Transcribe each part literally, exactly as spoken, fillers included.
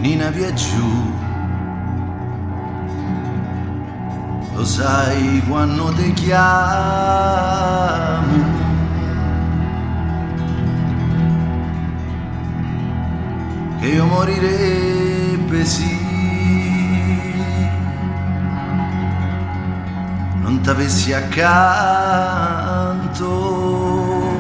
Nina via giù, lo sai quando ti chiamo, che io morirebbe sì, non t'avessi accanto.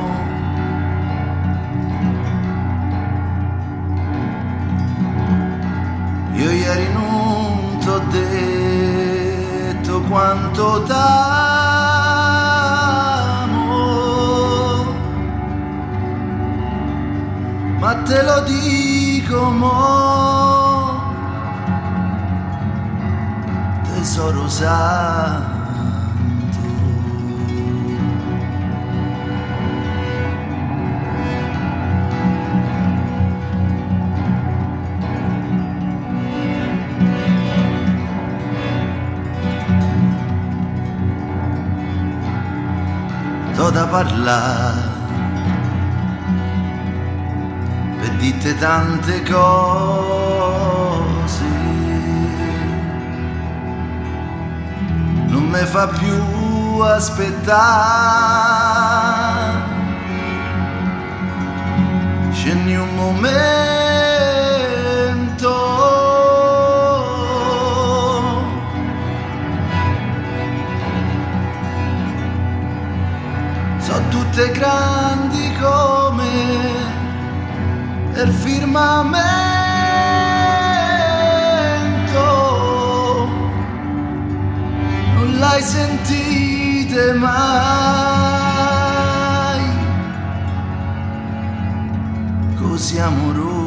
Io ieri non t'ho detto quanto t'amo, ma te lo dico mo', tesoro santo. T'ho da parlare per dite tante cose, non me fa più aspettare, scendi un momento. So tutte grandi come il firmamento, non l'hai sentite mai così amoroso.